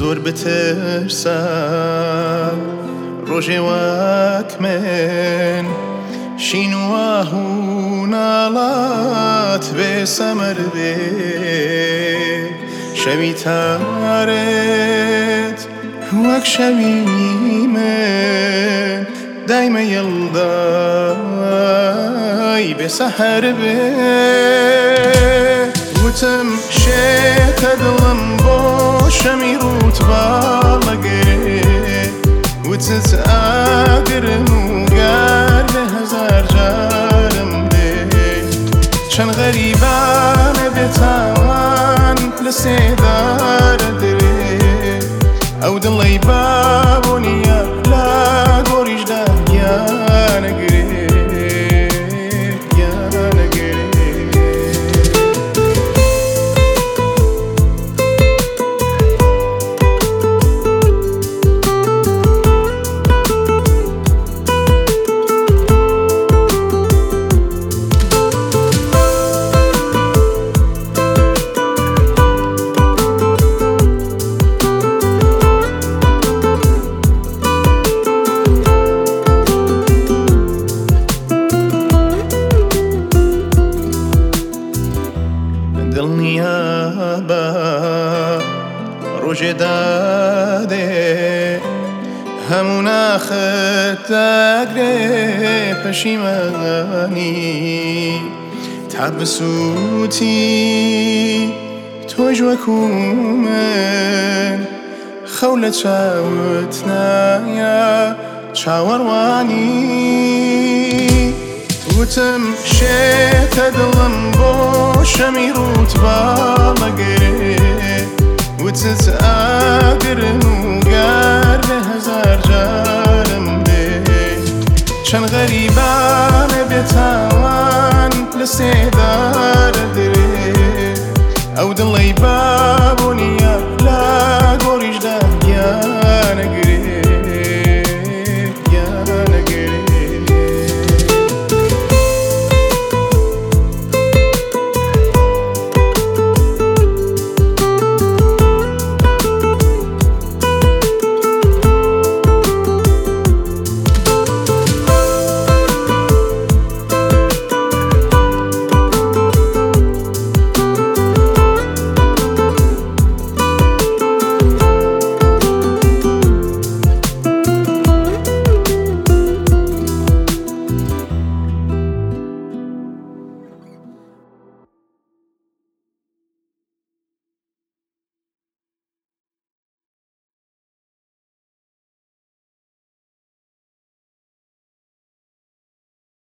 زۆر بترسە ڕۆژێ وەک من شین و ئاهوو ناڵات بێ سەمەر بێ شەوی تارێت وەک شەوی من دایمە یەڵدای بێ سەحەر بێ وتم شێتە دڵم بۆ شەمی ڕوت باڵەگێ وتت ئاگرم و گەر بێ هەزار جارم دێ چەند غەریبانە بێتاوان لە سێدارە درێ ئەو دڵەی بابۆنیە لا گۆریشدا گیانەگرێ دڵنیابە ڕۆژێ دادێ هەموو ناخت دەگرێ پەشیمانی تا بسووتی تۆش وەکو من خەو لە چاوت نایە چاوەڕوانی وتم شێتە دڵم بۆ شەمی ڕوت باڵەگێ وتت ئاگرم و گەر بێ هەزار جارم دێ چەند غەریبانە بێتاوان لە سێدارە درێ ئەو دڵەی بابۆنیە